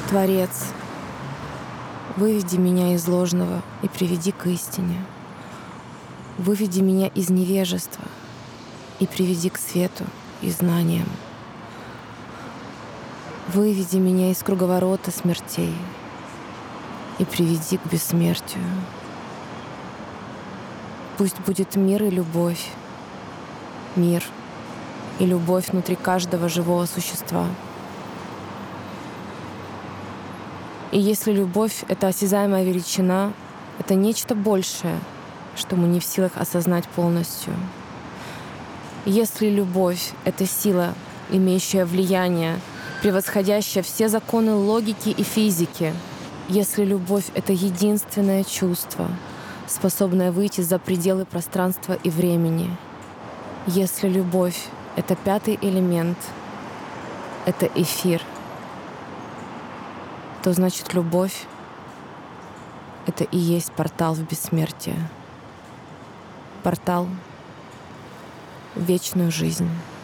Творец, выведи меня из ложного и приведи к истине. Выведи меня из невежества и приведи к свету и знаниям. Выведи меня из круговорота смертей и приведи к бессмертию. Пусть будет мир и любовь, мир и любовь внутри каждого живого существа. И если любовь — это осязаемая величина, это нечто большее, что мы не в силах осознать полностью. Если любовь — это сила, имеющая влияние, превосходящая все законы логики и физики, если любовь — это единственное чувство, способное выйти за пределы пространства и времени, если любовь — это пятый элемент, это эфир, то значит любовь — это и есть портал в бессмертие, портал в вечную жизнь.